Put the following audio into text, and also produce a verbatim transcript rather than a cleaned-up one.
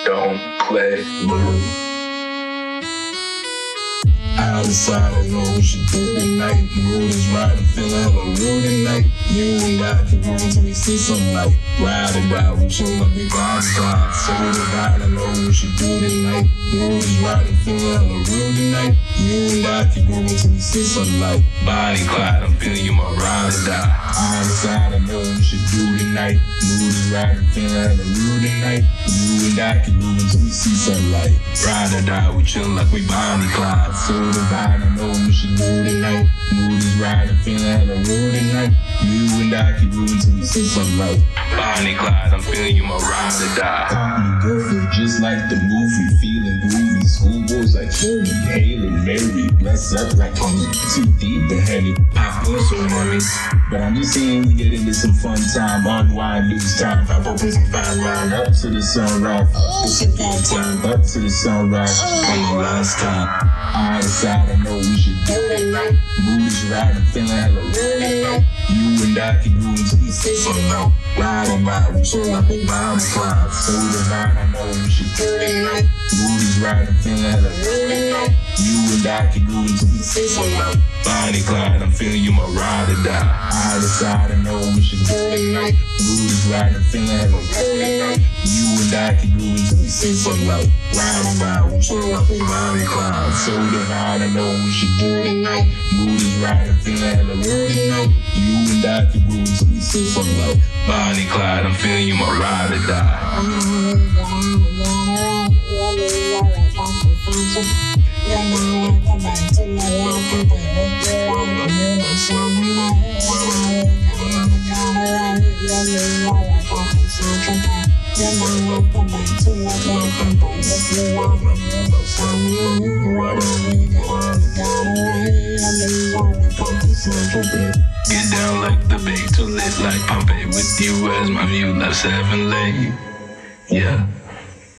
Don't play. I decided what we should do tonight. The mood is right, I'm feeling hella rude tonight. You and I can go until we see some light. Ride or die, we chill up, we ride slide. So divine, I know what we should do tonight. The mood is right, I'm feeling hella rude tonight. You and I can go until we see some light. Bonnie Clyde, I'm feeling you, my ride or die. I decide I know what we should do tonight. The mood is right, I'm feeling hella rude tonight. You and I can go until we see sunlight. Ride or die, we chill like we Bonnie Clyde. So divine, I know what we should do tonight. Mood is right, I'm feeling hella rude tonight. You and I can go until we see sunlight. Bonnie Clyde, I'm feeling you, my ride or die. I'm good, just like the movie, feeling groovy. Schoolboys like Holy, Hailing, Mary, bless up like I'm too deep and heavy. Pop was so heavy, but I'm just saying we get into some fun time. Unwind, lose time, pop open some fine wine. Up to the sunrise, it's a good time. Up to the sunrise, come the last time. I decide I know we should do tonight. Mood is right, I'm feeling hella rude tonight. You and I can go until we see sunlight. Ride and ride, we chill like we Bonnie Clyde. So divine, I know we should do tonight. Mood is right, I'm feeling hella rude tonight. You and I can go until we see sunlight. Bonnie Clyde, I'm feeling you, my ride or die. I decide I know we should do tonight. Mood is right, I'm feeling hella rude tonight. You and I can go until we see sunlight. Ride and ride, we chill like we Bonnie Clyde. So divine, I know we should do tonight. Mood is right, I'm feeling hella rude tonight. You and I can go until we see sunlight. Bonnie Clyde, I'm feeling you, my ride or die. Get down like the bay, too lit like Pompeii. With you as my view, left seven lane. Yeah.